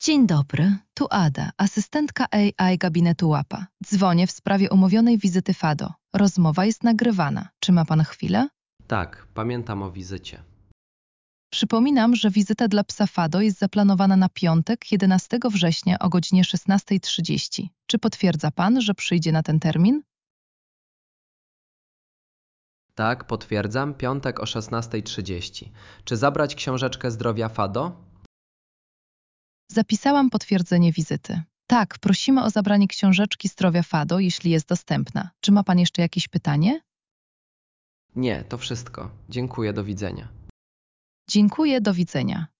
Dzień dobry, tu Ada, asystentka AI gabinetu łapa. Dzwonię w sprawie umówionej wizyty FADO. Rozmowa jest nagrywana. Czy ma pan chwilę? Tak, pamiętam o wizycie. Przypominam, że wizyta dla psa FADO jest zaplanowana na piątek, 11 września o godzinie 16:30. Czy potwierdza pan, że przyjdzie na ten termin? Tak, potwierdzam, piątek o 16:30. Czy zabrać książeczkę zdrowia FADO? Zapisałam potwierdzenie wizyty. Tak, prosimy o zabranie książeczki zdrowia FADO, jeśli jest dostępna. Czy ma pan jeszcze jakieś pytanie? Nie, to wszystko. Dziękuję, do widzenia. Dziękuję, do widzenia.